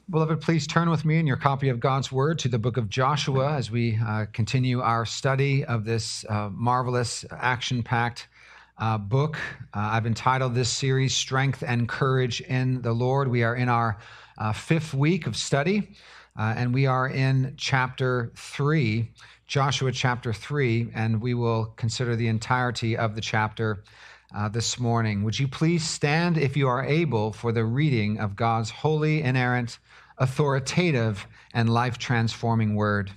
Beloved, please turn with me in your copy of God's Word to the book of Joshua as we continue our study of this marvelous, action-packed book. I've entitled this series, Strength and Courage in the Lord. We are in our fifth week of study, and we are in chapter 3, Joshua chapter 3, and we will consider the entirety of the chapter this morning. Would you please stand, if you are able, for the reading of God's holy, inerrant, authoritative, and life-transforming word.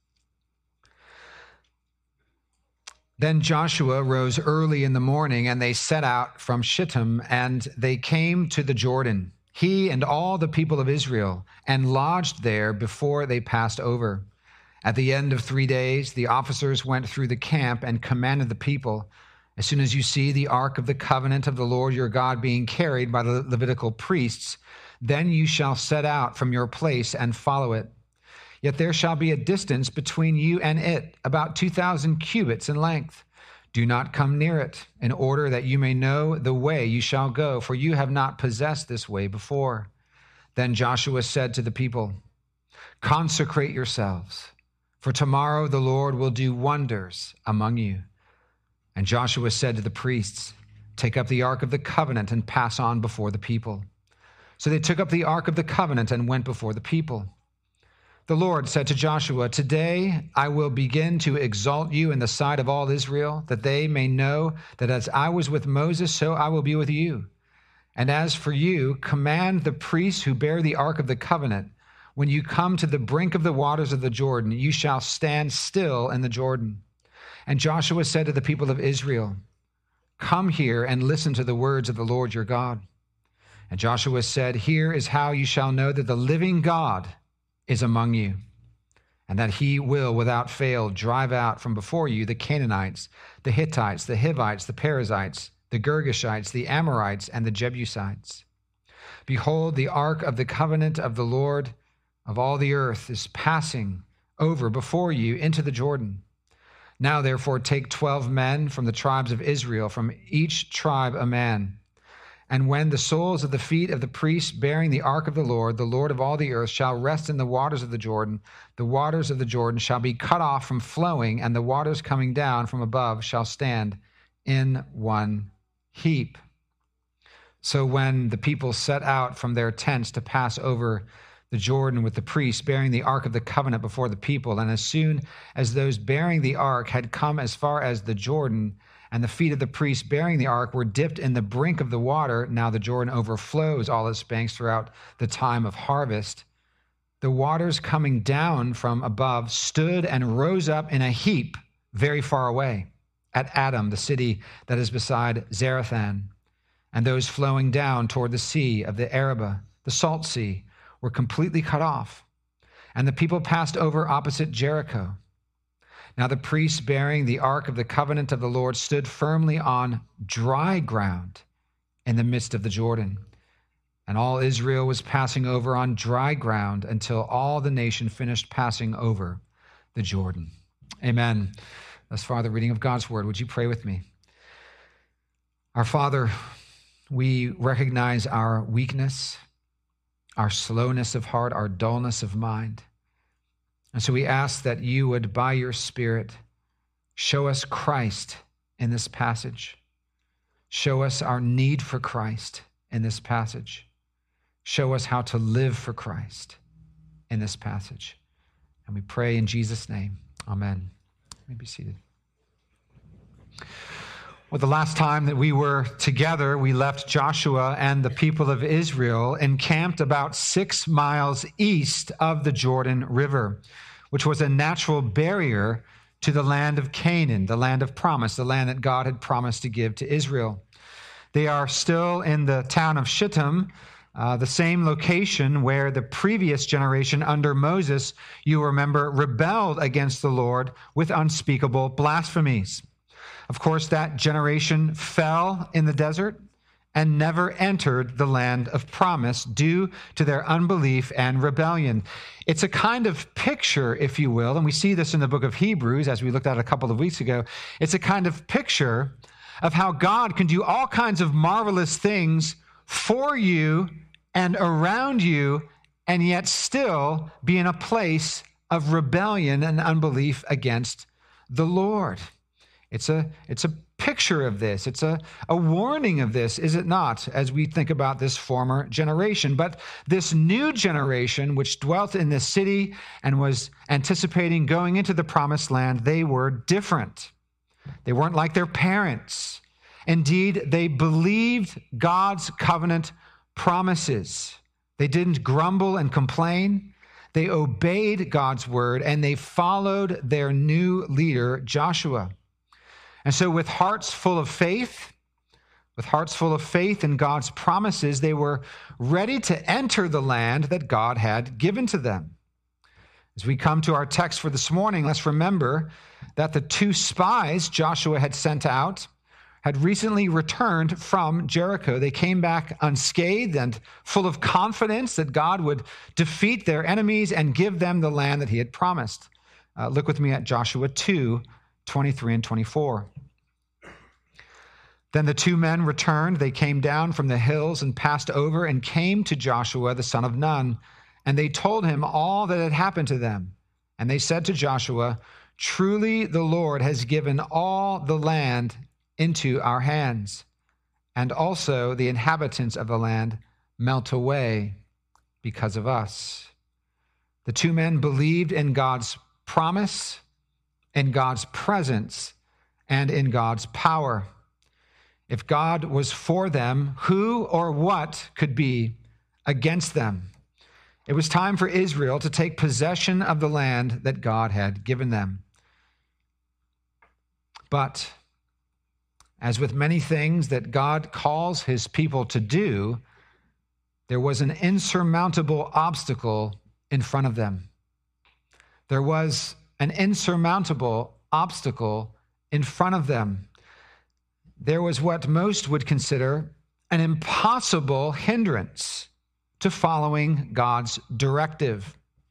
Then Joshua rose early in the morning, and they set out from Shittim, and they came to the Jordan, he and all the people of Israel, and lodged there before they passed over. At the end of 3 days, the officers went through the camp and commanded the people, "As soon as you see the ark of the covenant of the Lord your God being carried by the Levitical priests, then you shall set out from your place and follow it. Yet there shall be a distance between you and it, about 2,000 cubits in length. Do not come near it, in order that you may know the way you shall go, for you have not possessed this way before." Then Joshua said to the people, "Consecrate yourselves, for tomorrow the Lord will do wonders among you." And Joshua said to the priests, "Take up the ark of the covenant and pass on before the people." So they took up the ark of the covenant and went before the people. The Lord said to Joshua, "Today I will begin to exalt you in the sight of all Israel, that they may know that as I was with Moses, so I will be with you. And as for you, command the priests who bear the ark of the covenant, when you come to the brink of the waters of the Jordan, you shall stand still in the Jordan." And Joshua said to the people of Israel, "Come here and listen to the words of the Lord your God." And Joshua said, "Here is how you shall know that the living God is among you, and that he will without fail drive out from before you the Canaanites, the Hittites, the Hivites, the Perizzites, the Girgashites, the Amorites, and the Jebusites. Behold, the ark of the covenant of the Lord of all the earth is passing over before you into the Jordan. Now, therefore, take 12 men from the tribes of Israel, from each tribe a man. And when the soles of the feet of the priests bearing the ark of the Lord of all the earth, shall rest in the waters of the waters of the Jordan shall be cut off from flowing, and the waters coming down from above shall stand in one heap." So when the people set out from their tents to pass over the Jordan with the priests bearing the ark of the covenant before the people, and as soon as those bearing the ark had come as far as the Jordan, and the feet of the priests bearing the ark were dipped in the brink of the water, now the Jordan overflows all its banks throughout the time of harvest, the waters coming down from above stood and rose up in a heap very far away at Adam, the city that is beside Zarethan. And those flowing down toward the sea of the Arabah, the salt sea, were completely cut off. And the people passed over opposite Jericho. Now the priests bearing the ark of the covenant of the Lord stood firmly on dry ground in the midst of the Jordan. And all Israel was passing over on dry ground until all the nation finished passing over the Jordan. Amen. Thus far, the reading of God's word. Would you pray with me? Our Father, we recognize our weakness, our slowness of heart, our dullness of mind. And so we ask that you would, by your Spirit, show us Christ in this passage. Show us our need for Christ in this passage. Show us how to live for Christ in this passage. And we pray in Jesus' name. Amen. You may be seated. Well, the last time that we were together, we left Joshua and the people of Israel encamped about 6 miles east of the Jordan River, which was a natural barrier to the land of Canaan, the land of promise, the land that God had promised to give to Israel. They are still in the town of Shittim, the same location where the previous generation under Moses, you remember, rebelled against the Lord with unspeakable blasphemies. Of course, that generation fell in the desert and never entered the land of promise due to their unbelief and rebellion. It's a kind of picture, if you will, and we see this in the book of Hebrews, as we looked at a couple of weeks ago. It's a kind of picture of how God can do all kinds of marvelous things for you and around you and yet still be in a place of rebellion and unbelief against the Lord. It's a picture of this. It's a warning of this, is it not, as we think about this former generation? But this new generation, which dwelt in this city and was anticipating going into the promised land, they were different. They weren't like their parents. Indeed, they believed God's covenant promises. They didn't grumble and complain. They obeyed God's word, and they followed their new leader, Joshua. And so with hearts full of faith in God's promises, they were ready to enter the land that God had given to them. As we come to our text for this morning, let's remember that the 2 spies Joshua had sent out had recently returned from Jericho. They came back unscathed and full of confidence that God would defeat their enemies and give them the land that he had promised. Look with me at Joshua 2:23 and 24. Then the 2 men returned. They came down from the hills and passed over and came to Joshua, the son of Nun. And they told him all that had happened to them. And they said to Joshua, "Truly the Lord has given all the land into our hands, and also the inhabitants of the land melt away because of us." The 2 men believed in God's promise, in God's presence, and in God's power. If God was for them, who or what could be against them? It was time for Israel to take possession of the land that God had given them. But as with many things that God calls his people to do, there was an insurmountable obstacle in front of them. There was an insurmountable obstacle in front of them. There was what most would consider an impossible hindrance to following God's directive.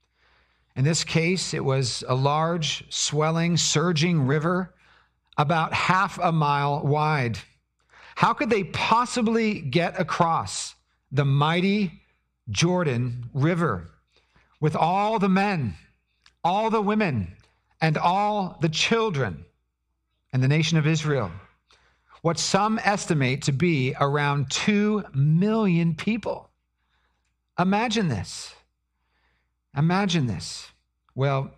In this case, it was a large, swelling, surging river about half a mile wide. How could they possibly get across the mighty Jordan River with all the men, all the women, and all the children in the nation of Israel? What some estimate to be around 2 million people. Imagine this. Imagine this. Well,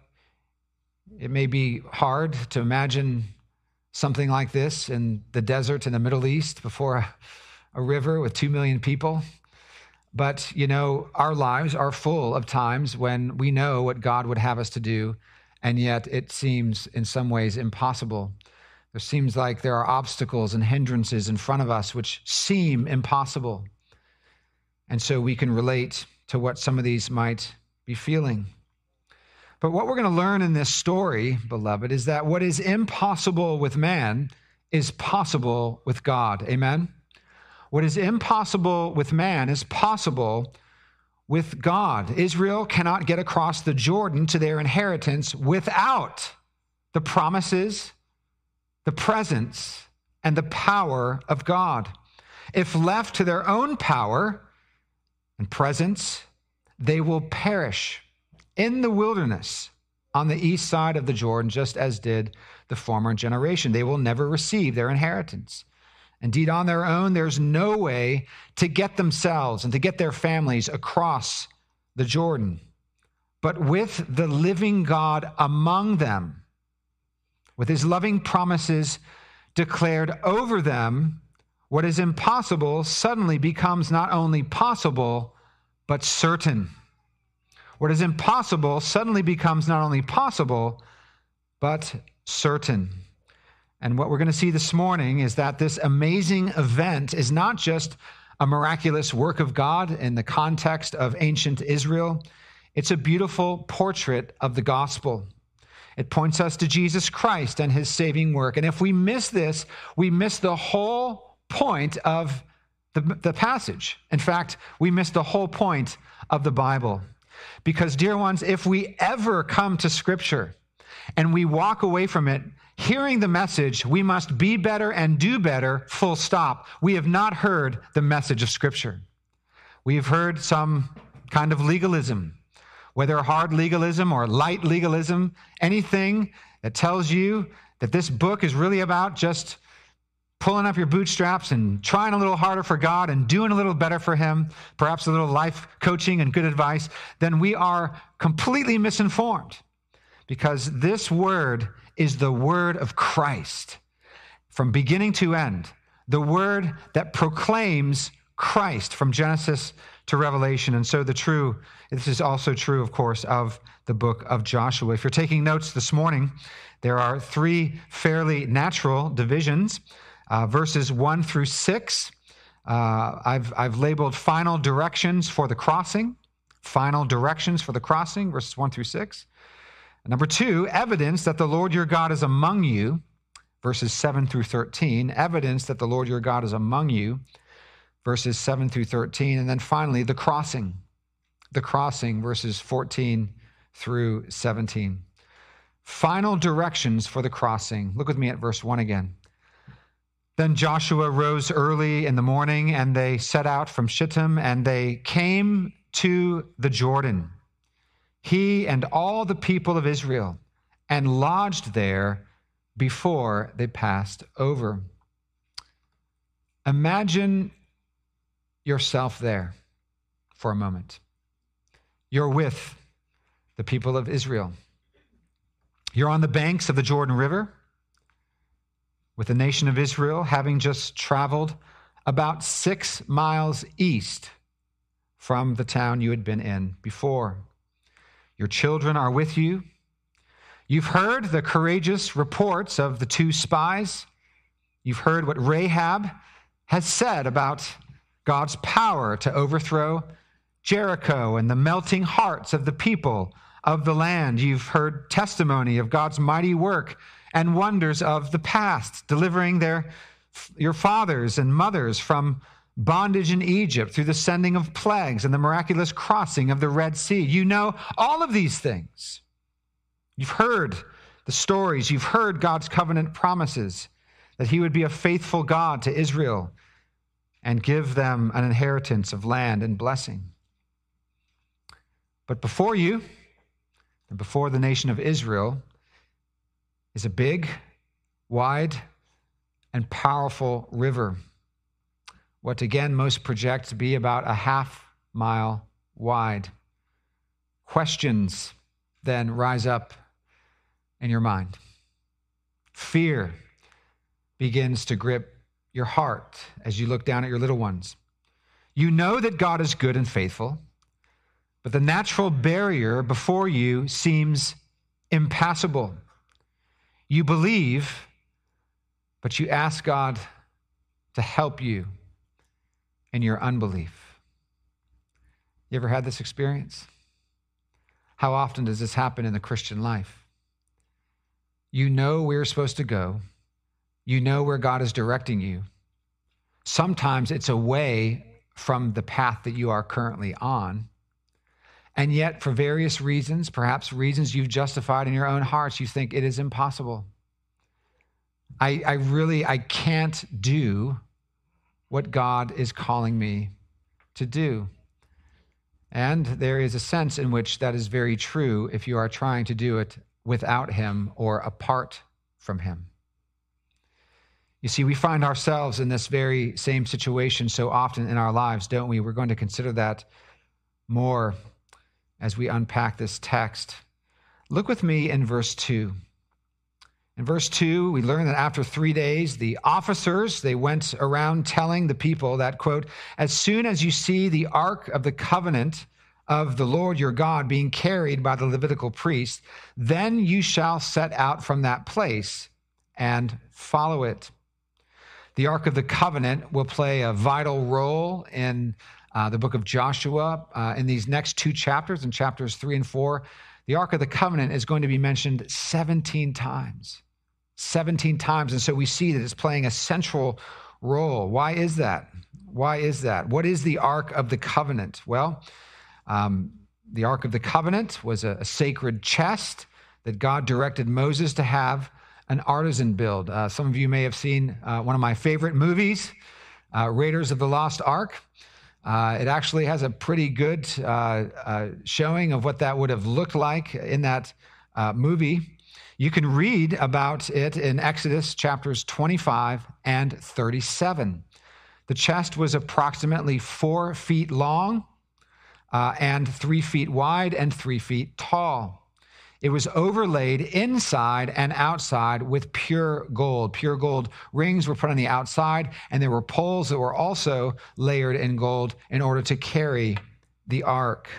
it may be hard to imagine something like this in the desert in the Middle East before a river with 2 million people. But, our lives are full of times when we know what God would have us to do, and yet it seems in some ways impossible. It seems like there are obstacles and hindrances in front of us which seem impossible. And so we can relate to what some of these might be feeling. But what we're going to learn in this story, beloved, is that what is impossible with man is possible with God. Amen? What is impossible with man is possible with God. Israel cannot get across the Jordan to their inheritance without the promises, the presence, and the power of God. If left to their own power and presence, they will perish in the wilderness on the east side of the Jordan, just as did the former generation. They will never receive their inheritance. Indeed, on their own, there's no way to get themselves and to get their families across the Jordan. But with the living God among them, with his loving promises declared over them, what is impossible suddenly becomes not only possible, but certain. What is impossible suddenly becomes not only possible, but certain. And what we're going to see this morning is that this amazing event is not just a miraculous work of God in the context of ancient Israel. It's a beautiful portrait of the gospel. It points us to Jesus Christ and his saving work. And if we miss this, we miss the whole point of the passage. In fact, we miss the whole point of the Bible. Because, dear ones, if we ever come to Scripture and we walk away from it hearing the message, we must be better and do better, full stop, we have not heard the message of Scripture. We have heard some kind of legalism, whether hard legalism or light legalism, anything that tells you that this book is really about just pulling up your bootstraps and trying a little harder for God and doing a little better for him, perhaps a little life coaching and good advice, then we are completely misinformed, because this word is the word of Christ from beginning to end, the word that proclaims Christ from Genesis to Revelation. And so this is also true, of course, of the book of Joshua. If you're taking notes this morning, there are three fairly natural divisions. Verses 1 through 6, I've labeled final directions for the crossing. Final directions for the crossing, verses 1 through 6. Number 2, evidence that the Lord your God is among you, verses 7 through 13. Evidence that the Lord your God is among you, verses 7 through 13. And then finally, the crossing, verses 14 through 17. Final directions for the crossing. Look with me at verse 1 again. Then Joshua rose early in the morning, and they set out from Shittim, and they came to the Jordan, he and all the people of Israel, and lodged there before they passed over. Imagine yourself there for a moment. You're with the people of Israel. You're on the banks of the Jordan River, with the nation of Israel having just traveled about 6 miles east from the town you had been in before. Your children are with you. You've heard the courageous reports of the 2 spies. You've heard what Rahab has said about God's power to overthrow Jericho and the melting hearts of the people of the land. You've heard testimony of God's mighty work and wonders of the past, delivering your fathers and mothers from bondage in Egypt through the sending of plagues and the miraculous crossing of the Red Sea. You know all of these things. You've heard the stories. You've heard God's covenant promises that he would be a faithful God to Israel and give them an inheritance of land and blessing. But before you and before the nation of Israel is a big, wide, and powerful river, what again most project to be about a half-mile wide. Questions then rise up in your mind. Fear begins to grip your heart as you look down at your little ones. You know that God is good and faithful, but the natural barrier before you seems impassable. You believe, but you ask God to help you in your unbelief. You ever had this experience? How often does this happen in the Christian life? You know where you're supposed to go. You know where God is directing you. Sometimes it's away from the path that you are currently on. And yet, for various reasons, perhaps reasons you've justified in your own hearts, you think it is impossible. I can't do what God is calling me to do. And there is a sense in which that is very true if you are trying to do it without him or apart from him. You see, we find ourselves in this very same situation so often in our lives, don't we? We're going to consider that more as we unpack this text. Look with me in verse 2. In verse 2, we learn that after 3 days, the officers, they went around telling the people that, quote, as soon as you see the ark of the covenant of the Lord your God being carried by the Levitical priest, then you shall set out from that place and follow it. The Ark of the Covenant will play a vital role in the book of Joshua. In these next 2 chapters, in chapters 3 and 4, the Ark of the Covenant is going to be mentioned 17 times. 17 times. And so we see that it's playing a central role. Why is that? Why is that? What is the Ark of the Covenant? Well, the Ark of the Covenant was a sacred chest that God directed Moses to have an artisan build. Some of you may have seen one of my favorite movies, Raiders of the Lost Ark. It actually has a pretty good showing of what that would have looked like in that movie. You can read about it in Exodus chapters 25 and 37. The chest was approximately 4 feet long and 3 feet wide and 3 feet tall. It was overlaid inside and outside with pure gold. Pure gold rings were put on the outside, and there were poles that were also layered in gold in order to carry the ark.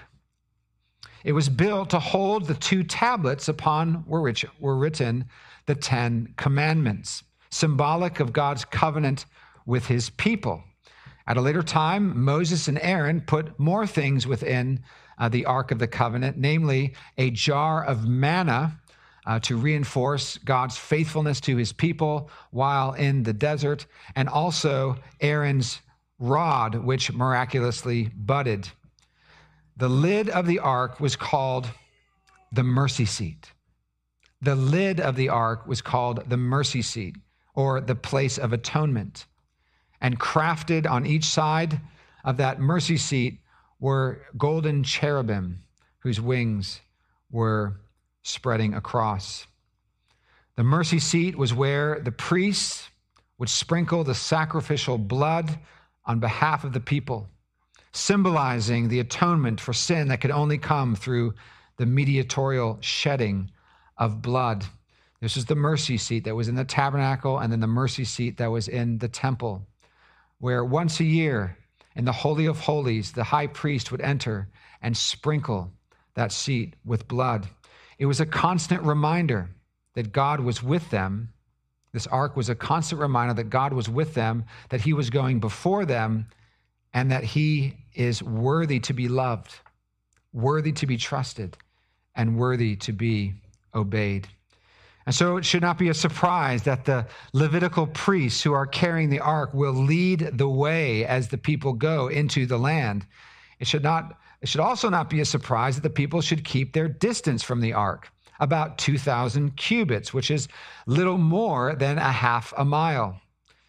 It was built to hold the 2 tablets upon which were written the 10 commandments, symbolic of God's covenant with his people. At a later time, Moses and Aaron put more things within the Ark of the Covenant, namely a jar of manna to reinforce God's faithfulness to his people while in the desert, and also Aaron's rod, which miraculously budded. The lid of the ark was called the mercy seat. The lid of the ark was called the mercy seat, or the place of atonement. And crafted on each side of that mercy seat were golden cherubim whose wings were spreading across. The mercy seat was where the priests would sprinkle the sacrificial blood on behalf of the people, symbolizing the atonement for sin that could only come through the mediatorial shedding of blood. This is the mercy seat that was in the tabernacle, and then the mercy seat that was in the temple, where once a year in the Holy of Holies, the high priest would enter and sprinkle that seat with blood. It was a constant reminder that God was with them. This ark was a constant reminder that God was with them, that he was going before them, and that he is worthy to be loved, worthy to be trusted, and worthy to be obeyed. And so it should not be a surprise that the Levitical priests who are carrying the ark will lead the way as the people go into the land. It should also not be a surprise that the people should keep their distance from the ark, about 2,000 cubits, which is little more than a half a mile.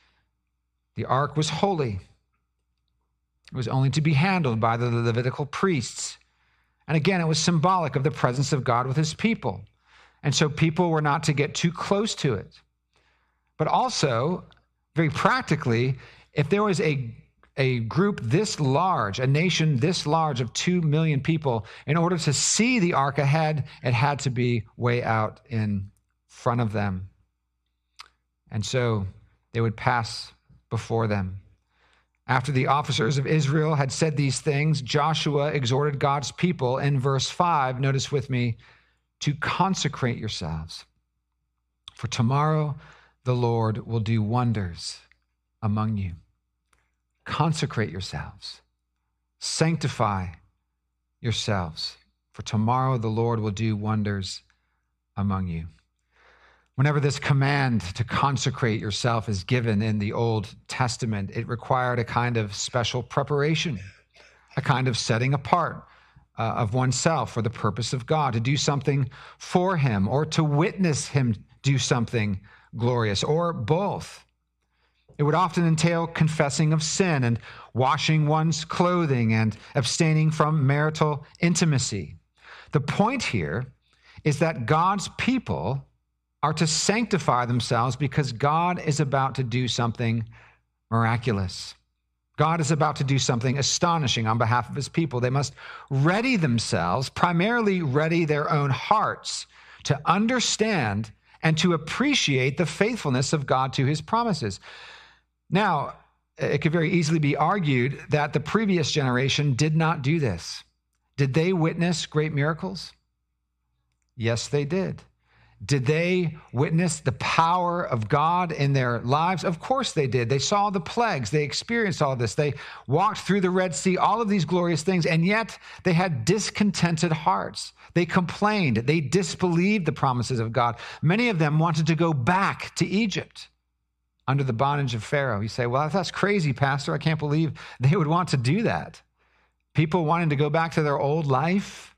The ark was holy. It was only to be handled by the Levitical priests. And again, it was symbolic of the presence of God with his people. And so people were not to get too close to it. But also, very practically, if there was a group this large, a nation this large of 2 million people, in order to see the ark ahead, it had to be way out in front of them. And so they would pass before them. After the officers of Israel had said these things, Joshua exhorted God's people in verse 5, notice with me, to consecrate yourselves. For tomorrow the Lord will do wonders among you. Consecrate yourselves. Sanctify yourselves. For tomorrow the Lord will do wonders among you. Whenever this command to consecrate yourself is given in the Old Testament, it required a kind of special preparation, a kind of setting apart of oneself for the purpose of God, to do something for him or to witness him do something glorious, or both. It would often entail confessing of sin and washing one's clothing and abstaining from marital intimacy. The point here is that God's people are to sanctify themselves because God is about to do something miraculous. God is about to do something astonishing on behalf of his people. They must ready themselves, primarily ready their own hearts, to understand and to appreciate the faithfulness of God to his promises. Now, it could very easily be argued that the previous generation did not do this. Did they witness great miracles? Yes, they did. Did they witness the power of God in their lives? Of course they did. They saw the plagues. They experienced all this. They walked through the Red Sea, all of these glorious things, and yet they had discontented hearts. They complained. They disbelieved the promises of God. Many of them wanted to go back to Egypt under the bondage of Pharaoh. You say, well, that's crazy, Pastor. I can't believe they would want to do that. People wanting to go back to their old life,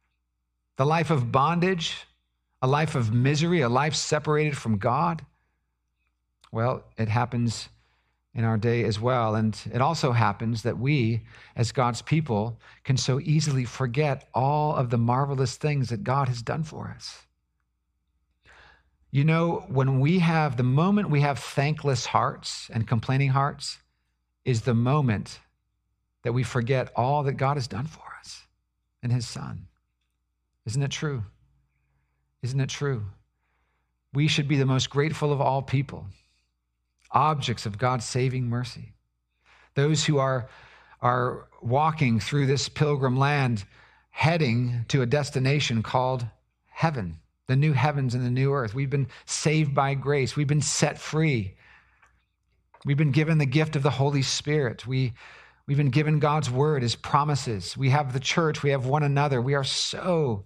the life of bondage, a life of misery, a life separated from God. Well, it happens in our day as well. And it also happens that we, as God's people, can so easily forget all of the marvelous things that God has done for us. You know, the moment we have thankless hearts and complaining hearts is the moment that we forget all that God has done for us in his Son. Isn't it true? Isn't it true? We should be the most grateful of all people, objects of God's saving mercy. Those who are walking through this pilgrim land, heading to a destination called heaven, the new heavens and the new earth. We've been saved by grace. We've been set free. We've been given the gift of the Holy Spirit. We've been given God's word, his promises. We have the church. We have one another. We are so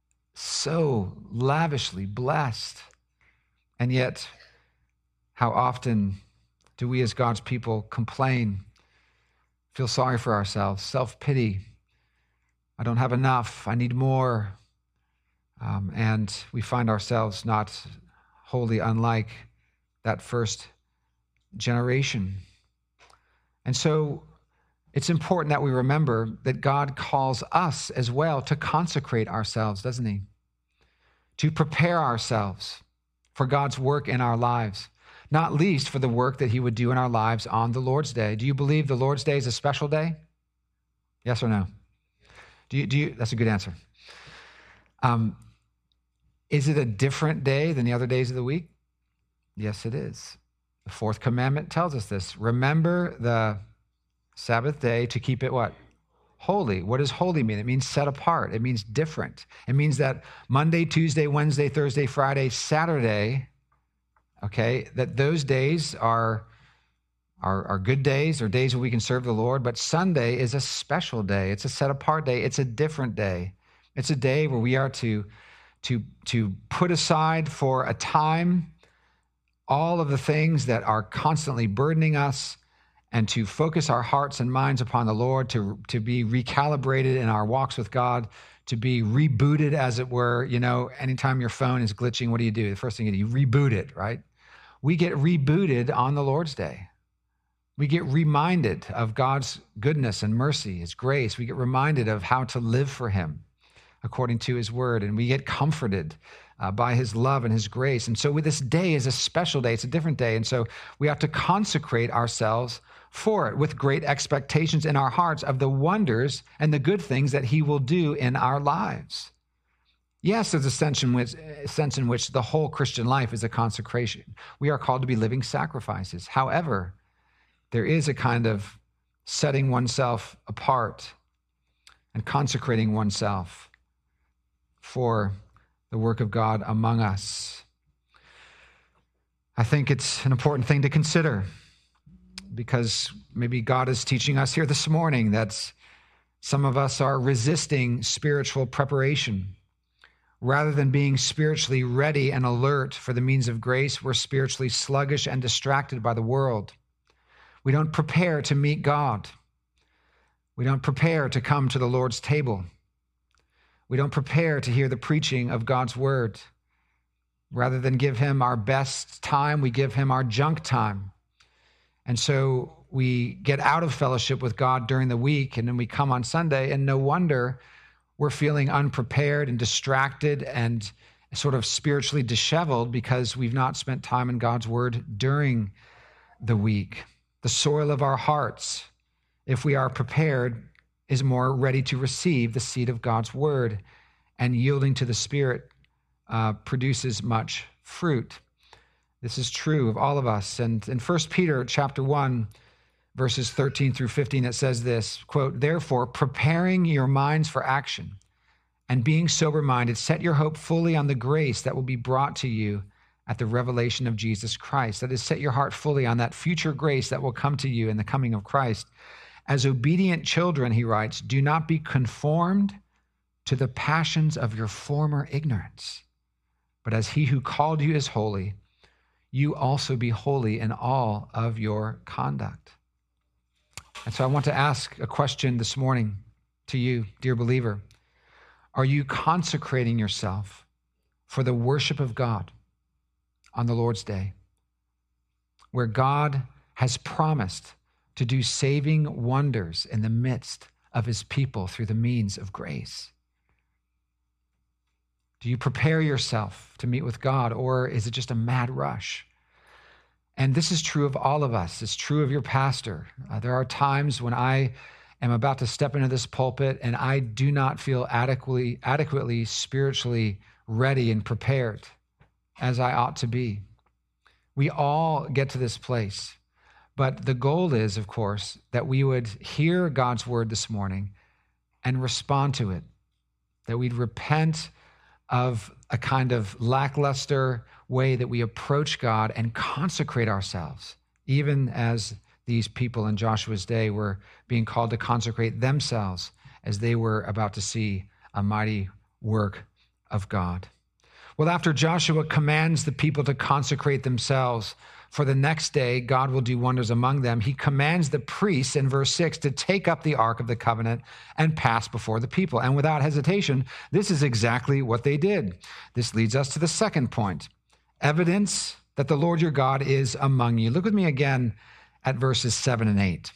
lavishly blessed. And yet, how often do we as God's people complain, feel sorry for ourselves, self-pity? I don't have enough. I need more. And we find ourselves not wholly unlike that first generation. And so it's important that we remember that God calls us as well to consecrate ourselves, doesn't he? To prepare ourselves for God's work in our lives, not least for the work that he would do in our lives on the Lord's Day. Do you believe the Lord's Day is a special day? Yes or no? Do you? That's a good answer. Is it a different day than the other days of the week? Yes, it is. The fourth commandment tells us this. Remember the Sabbath day to keep it what? Holy. What does holy mean? It means set apart. It means different. It means that Monday, Tuesday, Wednesday, Thursday, Friday, Saturday, okay, that those days are good days or days where we can serve the Lord, but Sunday is a special day. It's a set apart day. It's a different day. It's a day where we are to put aside for a time all of the things that are constantly burdening us and to focus our hearts and minds upon the Lord, to be recalibrated in our walks with God, to be rebooted, as it were. You know, anytime your phone is glitching, what do? The first thing you do, you reboot it, right? We get rebooted on the Lord's Day. We get reminded of God's goodness and mercy, his grace. We get reminded of how to live for him according to his word, and we get comforted by his love and his grace. And so this day is a special day. It's a different day. And so we have to consecrate ourselves for it with great expectations in our hearts of the wonders and the good things that he will do in our lives. Yes, there's a sense in which the whole Christian life is a consecration. We are called to be living sacrifices. However, there is a kind of setting oneself apart and consecrating oneself for the work of God among us. I think it's an important thing to consider, because maybe God is teaching us here this morning that some of us are resisting spiritual preparation. Rather than being spiritually ready and alert for the means of grace, we're spiritually sluggish and distracted by the world. We don't prepare to meet God. We don't prepare to come to the Lord's table. We don't prepare to hear the preaching of God's word. Rather than give him our best time, we give him our junk time. And so we get out of fellowship with God during the week, and then we come on Sunday, and no wonder we're feeling unprepared and distracted and sort of spiritually disheveled because we've not spent time in God's word during the week. The soil of our hearts, if we are prepared, is more ready to receive the seed of God's word, and yielding to the Spirit produces much fruit. This is true of all of us. And in 1 Peter chapter 1, verses 13 through 15, it says this, quote, "Therefore, preparing your minds for action and being sober-minded, set your hope fully on the grace that will be brought to you at the revelation of Jesus Christ." That is, set your heart fully on that future grace that will come to you in the coming of Christ. "As obedient children," he writes, "do not be conformed to the passions of your former ignorance, but as he who called you is holy, you also be holy in all of your conduct." And so I want to ask a question this morning to you, dear believer. Are you consecrating yourself for the worship of God on the Lord's Day, where God has promised to do saving wonders in the midst of his people through the means of grace? Do you prepare yourself to meet with God, or is it just a mad rush? And this is true of all of us. It's true of your pastor. There are times when I am about to step into this pulpit and I do not feel adequately spiritually ready and prepared as I ought to be. We all get to this place. But the goal is, of course, that we would hear God's word this morning and respond to it, that we'd repent of a kind of lackluster way that we approach God and consecrate ourselves, even as these people in Joshua's day were being called to consecrate themselves as they were about to see a mighty work of God. Well, after Joshua commands the people to consecrate themselves, for the next day, God will do wonders among them. He commands the priests in verse 6 to take up the Ark of the Covenant and pass before the people. And without hesitation, this is exactly what they did. This leads us to the second point, evidence that the Lord your God is among you. Look with me again at verses 7 and 8.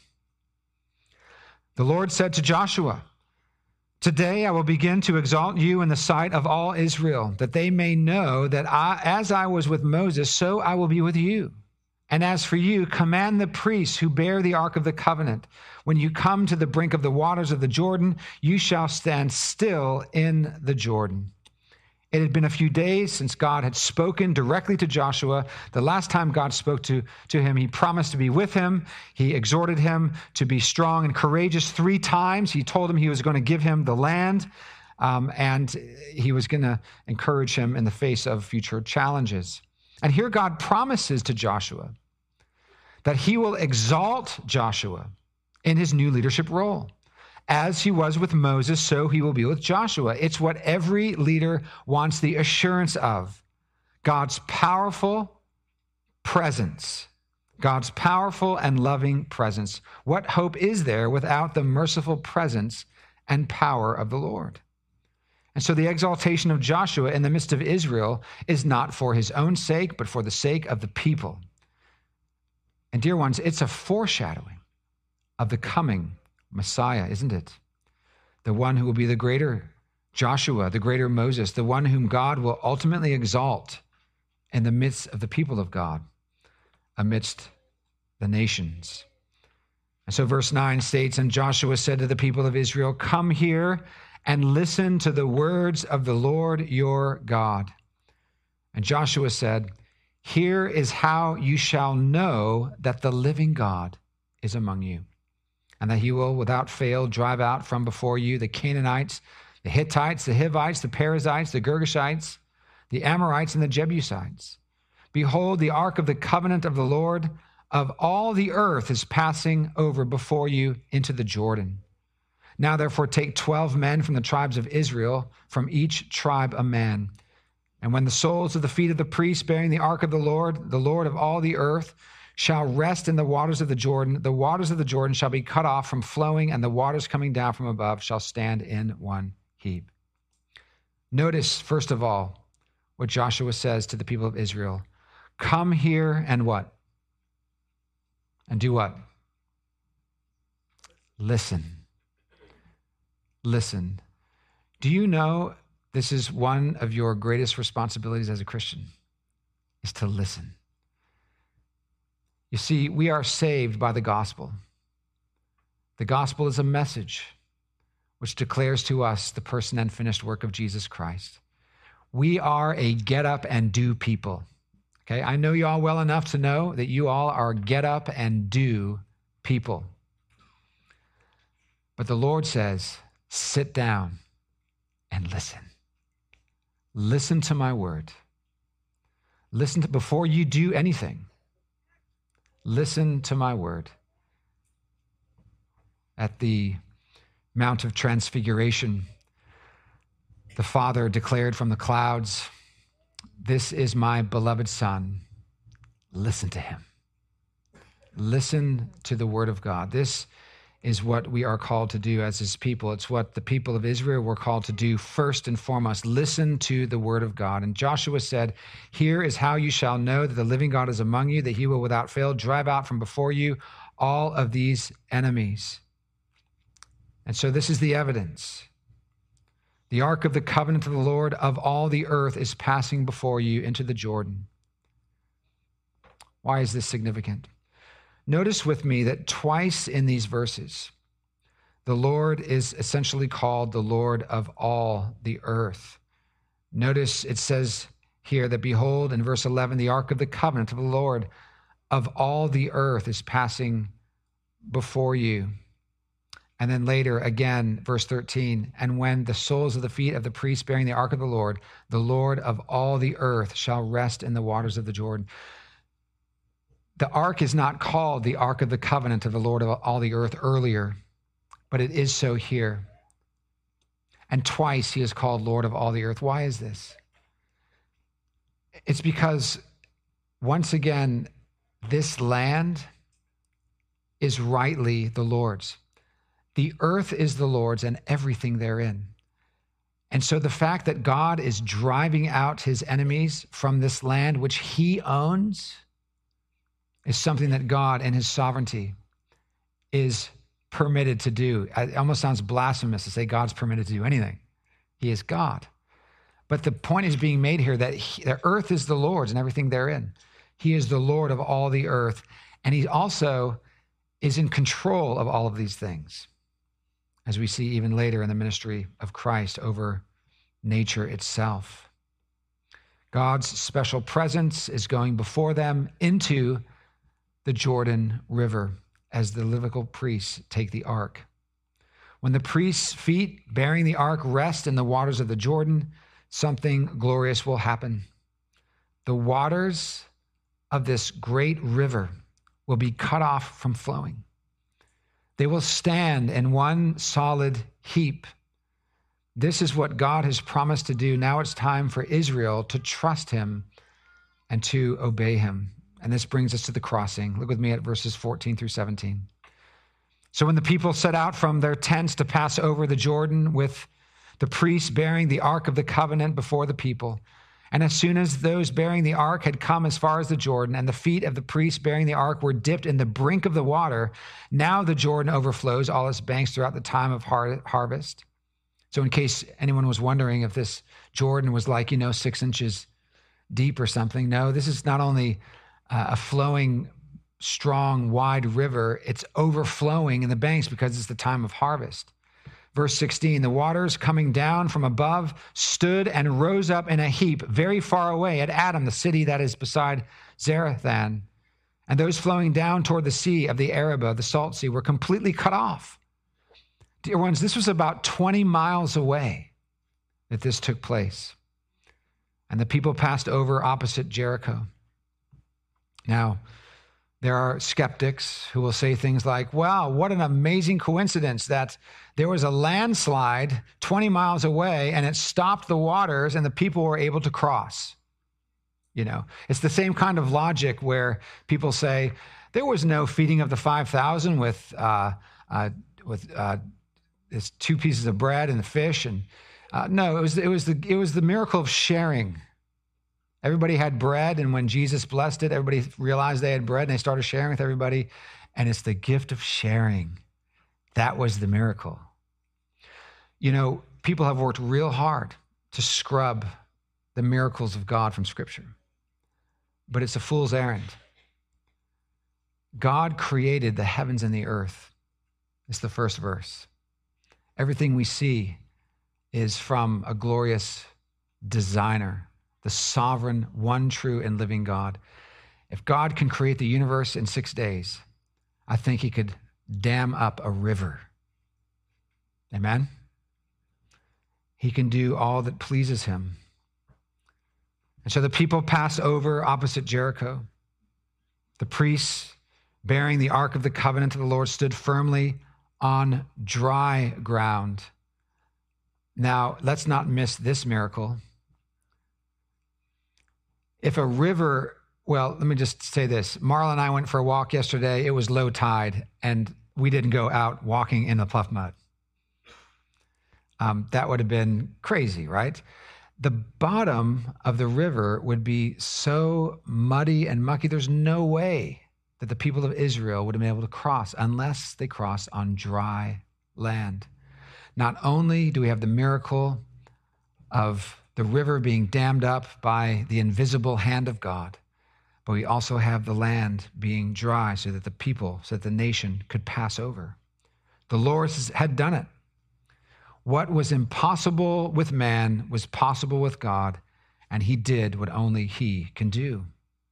The Lord said to Joshua, "Today I will begin to exalt you in the sight of all Israel, that they may know that as I was with Moses, so I will be with you. And as for you, command the priests who bear the Ark of the Covenant, when you come to the brink of the waters of the Jordan, you shall stand still in the Jordan." It had been a few days since God had spoken directly to Joshua. The last time God spoke to him, he promised to be with him. He exhorted him to be strong and courageous 3 times. He told him he was going to give him the land, and he was going to encourage him in the face of future challenges. And here God promises to Joshua that he will exalt Joshua in his new leadership role. As he was with Moses, so he will be with Joshua. It's what every leader wants the assurance of. God's powerful presence. God's powerful and loving presence. What hope is there without the merciful presence and power of the Lord? And so the exaltation of Joshua in the midst of Israel is not for his own sake, but for the sake of the people. And dear ones, it's a foreshadowing of the coming Messiah, isn't it? The one who will be the greater Joshua, the greater Moses, the one whom God will ultimately exalt in the midst of the people of God, amidst the nations. And so verse 9 states, "And Joshua said to the people of Israel, 'Come here and listen to the words of the Lord your God.' And Joshua said, 'Here is how you shall know that the living God is among you, and that he will without fail drive out from before you the Canaanites, the Hittites, the Hivites, the Perizzites, the Girgashites, the Amorites, and the Jebusites. Behold, the ark of the covenant of the Lord of all the earth is passing over before you into the Jordan. Now therefore take 12 men from the tribes of Israel, from each tribe a man. And when the soles of the feet of the priests bearing the ark of the Lord of all the earth, shall rest in the waters of the waters of the Jordan shall be cut off from flowing, and the waters coming down from above shall stand in one heap." Notice, first of all, what Joshua says to the people of Israel. Come here and what? And do what? Listen. Listen. Do you know this is one of your greatest responsibilities as a Christian, is to listen? You see, we are saved by the gospel. The gospel is a message which declares to us the person and finished work of Jesus Christ. We are a get up and do people. Okay, I know you all well enough to know that you all are get up and do people. But the Lord says, sit down and listen. Listen to my word. Listen to, before you do anything, listen to my word. At the Mount of Transfiguration, the Father declared from the clouds, "This is my beloved Son. Listen to him." Listen to the word of God. This is what we are called to do as his people. It's what the people of Israel were called to do first and foremost. Listen to the word of God. And Joshua said, "Here is how you shall know that the living God is among you, that he will without fail drive out from before you all of these enemies." And so this is the evidence. The ark of the covenant of the Lord of all the earth is passing before you into the Jordan. Why is this significant? Notice with me that twice in these verses, the Lord is essentially called the Lord of all the earth. Notice it says here that, behold, in verse 11, the ark of the covenant of the Lord of all the earth is passing before you. And then later, again, verse 13, and when the soles of the feet of the priests bearing the ark of the Lord of all the earth shall rest in the waters of the Jordan. The ark is not called the ark of the covenant of the Lord of all the earth earlier, but it is so here. And twice he is called Lord of all the earth. Why is this? It's because, once again, this land is rightly the Lord's. The earth is the Lord's and everything therein. And so the fact that God is driving out his enemies from this land, which he owns, is something that God in his sovereignty is permitted to do. It almost sounds blasphemous to say God's permitted to do anything. He is God. But the point is being made here that the earth is the Lord's and everything therein. He is the Lord of all the earth. And he also is in control of all of these things, as we see even later in the ministry of Christ over nature itself. God's special presence is going before them into the Jordan River as the Levitical priests take the ark. When the priests' feet bearing the ark rest in the waters of the Jordan, something glorious will happen. The waters of this great river will be cut off from flowing. They will stand in one solid heap. This is what God has promised to do. Now it's time for Israel to trust him and to obey him. And this brings us to the crossing. Look with me at verses 14 through 17. So when the people set out from their tents to pass over the Jordan with the priests bearing the ark of the covenant before the people, and as soon as those bearing the ark had come as far as the Jordan, and the feet of the priests bearing the ark were dipped in the brink of the water, now the Jordan overflows all its banks throughout the time of harvest. So in case anyone was wondering if this Jordan was like, 6 inches deep or something, no, this is not only a flowing, strong, wide river, it's overflowing in the banks because it's the time of harvest. Verse 16, the waters coming down from above stood and rose up in a heap very far away at Adam, the city that is beside Zarethan. And those flowing down toward the sea of the Arabah, the salt sea, were completely cut off. Dear ones, this was about 20 miles away that this took place. And the people passed over opposite Jericho. Now, there are skeptics who will say things like, wow, what an amazing coincidence that there was a landslide 20 miles away and it stopped the waters and the people were able to cross. It's the same kind of logic where people say there was no feeding of the 5,000 with this 2 pieces of bread and the fish. And no, it was the miracle of sharing. Everybody had bread, and when Jesus blessed it, everybody realized they had bread, and they started sharing with everybody, and it's the gift of sharing. That was the miracle. People have worked real hard to scrub the miracles of God from Scripture, but it's a fool's errand. God created the heavens and the earth. It's the first verse. Everything we see is from a glorious designer, the sovereign, one true and living God. If God can create the universe in 6 days, I think he could dam up a river. Amen? He can do all that pleases him. And so the people pass over opposite Jericho. The priests bearing the ark of the covenant of the Lord stood firmly on dry ground. Now, let's not miss this miracle. If a river, well, let me just say this. Marla and I went for a walk yesterday. It was low tide, and we didn't go out walking in the pluff mud. That would have been crazy, right? The bottom of the river would be so muddy and mucky, there's no way that the people of Israel would have been able to cross unless they crossed on dry land. Not only do we have the miracle of the river being dammed up by the invisible hand of God, but we also have the land being dry so that the people, so that the nation could pass over. The Lord had done it. What was impossible with man was possible with God, and he did what only he can do.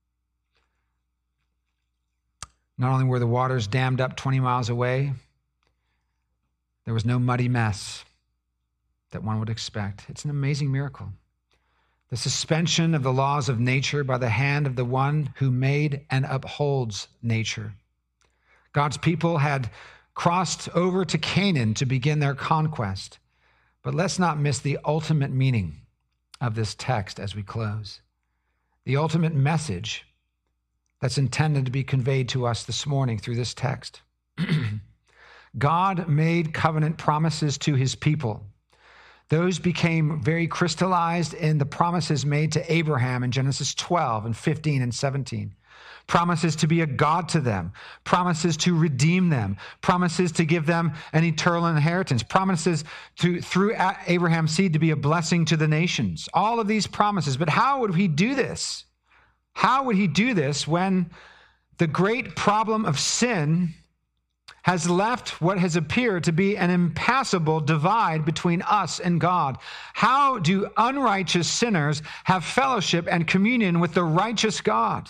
Not only were the waters dammed up 20 miles away, there was no muddy mess that one would expect. It's an amazing miracle. The suspension of the laws of nature by the hand of the one who made and upholds nature. God's people had crossed over to Canaan to begin their conquest. But let's not miss the ultimate meaning of this text as we close. The ultimate message that's intended to be conveyed to us this morning through this text. God made covenant promises to his people. Those became very crystallized in the promises made to Abraham in Genesis 12 and 15 and 17. Promises to be a God to them, promises to redeem them, promises to give them an eternal inheritance, promises to, through Abraham's seed, to be a blessing to the nations. All of these promises. But how would he do this? How would he do this when the great problem of sin has left what has appeared to be an impassable divide between us and God? How do unrighteous sinners have fellowship and communion with the righteous God?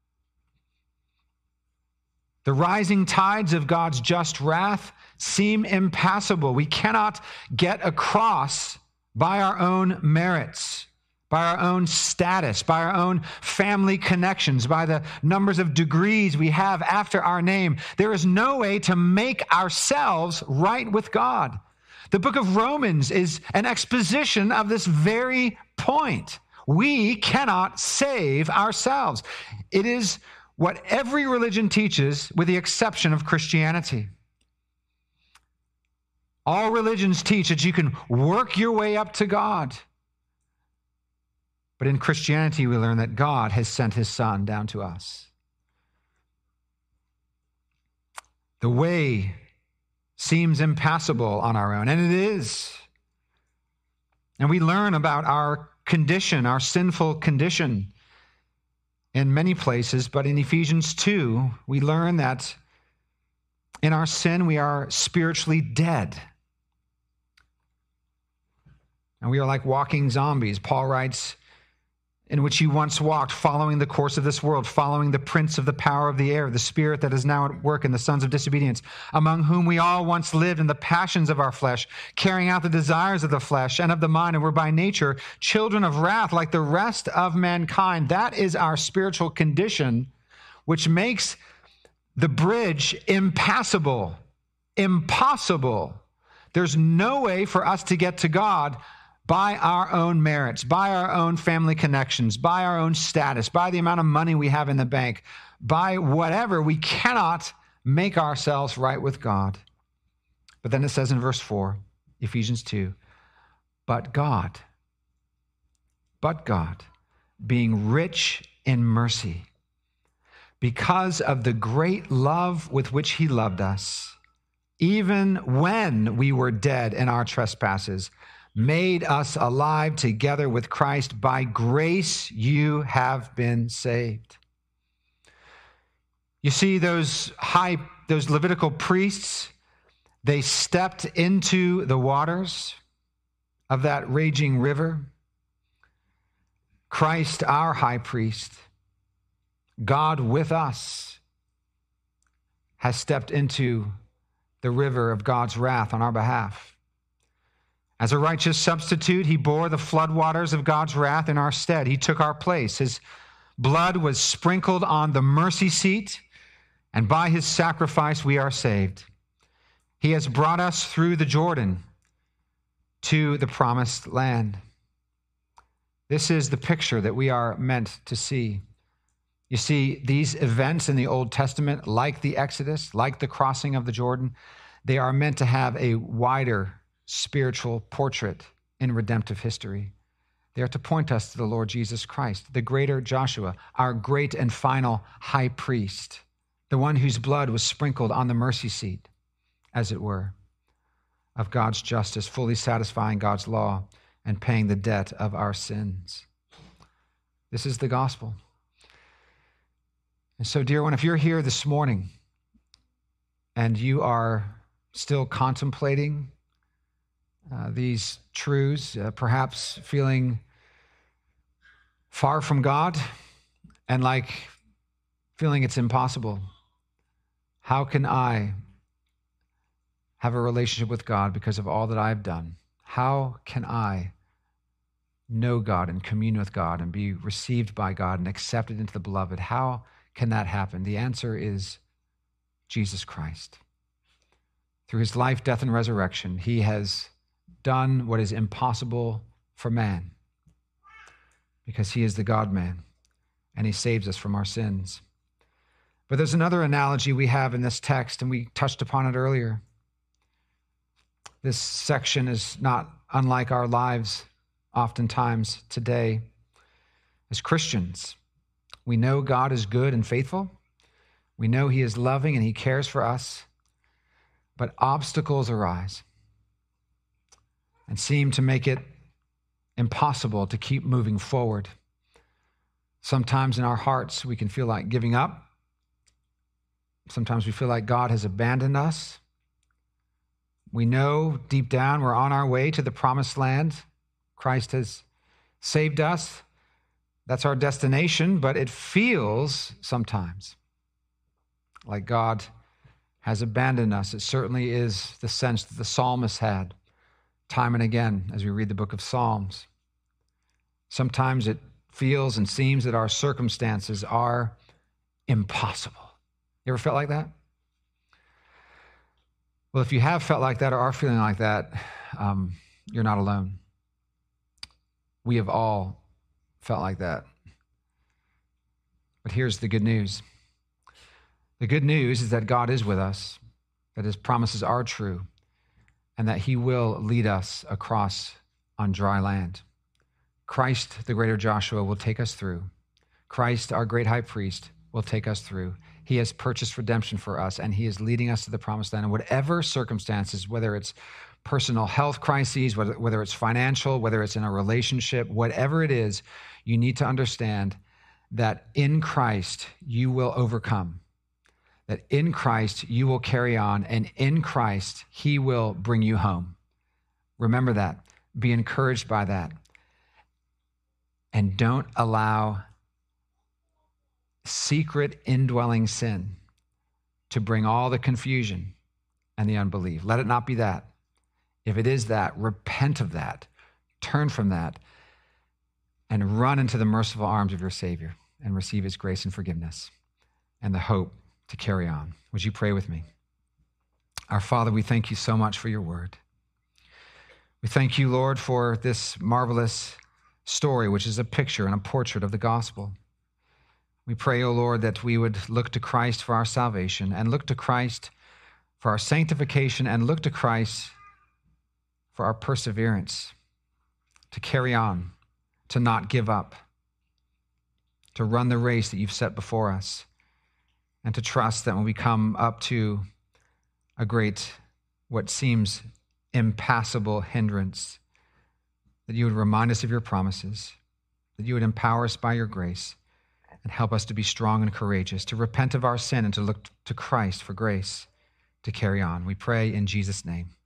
The rising tides of God's just wrath seem impassable. We cannot get across by our own merits, by our own status, by our own family connections, by the numbers of degrees we have after our name. There is no way to make ourselves right with God. The book of Romans is an exposition of this very point. We cannot save ourselves. It is what every religion teaches, with the exception of Christianity. All religions teach that you can work your way up to God. But in Christianity, we learn that God has sent his Son down to us. The way seems impassable on our own, and it is. And we learn about our condition, our sinful condition, in many places, but in Ephesians 2, we learn that in our sin, we are spiritually dead. And we are like walking zombies. Paul writes, in which you once walked, following the course of this world, following the prince of the power of the air, the spirit that is now at work in the sons of disobedience, among whom we all once lived in the passions of our flesh, carrying out the desires of the flesh and of the mind, and were by nature children of wrath like the rest of mankind. That is our spiritual condition, which makes the bridge impassable, impossible. There's no way for us to get to God by our own merits, by our own family connections, by our own status, by the amount of money we have in the bank, by whatever. We cannot make ourselves right with God. But then it says in verse 4, Ephesians 2, but God, being rich in mercy, because of the great love with which he loved us, even when we were dead in our trespasses, made us alive together with Christ. By grace you have been saved. You see, those Levitical priests, they stepped into the waters of that raging river. Christ, our high priest, God with us, has stepped into the river of God's wrath on our behalf. As a righteous substitute, he bore the floodwaters of God's wrath in our stead. He took our place. His blood was sprinkled on the mercy seat, and by his sacrifice we are saved. He has brought us through the Jordan to the promised land. This is the picture that we are meant to see. You see, these events in the Old Testament, like the Exodus, like the crossing of the Jordan, they are meant to have a wider spiritual portrait in redemptive history. They are to point us to the Lord Jesus Christ, the greater Joshua, our great and final high priest, the one whose blood was sprinkled on the mercy seat, as it were, of God's justice, fully satisfying God's law and paying the debt of our sins. This is the gospel. And so, dear one, if you're here this morning and you are still contemplating these truths, perhaps feeling far from God and like feeling it's impossible, how can I have a relationship with God because of all that I've done? How can I know God and commune with God and be received by God and accepted into the beloved? How can that happen? The answer is Jesus Christ. Through his life, death, and resurrection, he has done what is impossible for man because he is the God-man and he saves us from our sins. But there's another analogy we have in this text, and we touched upon it earlier. This section is not unlike our lives oftentimes today. As Christians, we know God is good and faithful. We know he is loving and he cares for us. But obstacles arise and seem to make it impossible to keep moving forward. Sometimes in our hearts, we can feel like giving up. Sometimes we feel like God has abandoned us. We know deep down we're on our way to the promised land. Christ has saved us. That's our destination, but it feels sometimes like God has abandoned us. It certainly is the sense that the psalmist had time and again as we read the book of Psalms. Sometimes it feels and seems that our circumstances are impossible. You ever felt like that? Well, if you have felt like that or are feeling like that, you're not alone. We have all felt like that. But here's the good news. The good news is that God is with us, that his promises are true, and that he will lead us across on dry land. Christ, the greater Joshua, will take us through. Christ, our great high priest, will take us through. He has purchased redemption for us, and he is leading us to the promised land. And whatever circumstances, whether it's personal health crises, whether it's financial, whether it's in a relationship, whatever it is, you need to understand that in Christ you will overcome, that in Christ you will carry on, and in Christ he will bring you home. Remember that. Be encouraged by that. And don't allow secret indwelling sin to bring all the confusion and the unbelief. Let it not be that. If it is that, repent of that, turn from that, and run into the merciful arms of your Savior and receive his grace and forgiveness and the hope to carry on. Would you pray with me? Our Father, we thank you so much for your word. We thank you, Lord, for this marvelous story, which is a picture and a portrait of the gospel. We pray, O Lord, that we would look to Christ for our salvation and look to Christ for our sanctification and look to Christ for our perseverance, to carry on, to not give up, to run the race that you've set before us, and to trust that when we come up to a great, what seems impassable hindrance, that you would remind us of your promises, that you would empower us by your grace, and help us to be strong and courageous, to repent of our sin and to look to Christ for grace to carry on. We pray in Jesus' name.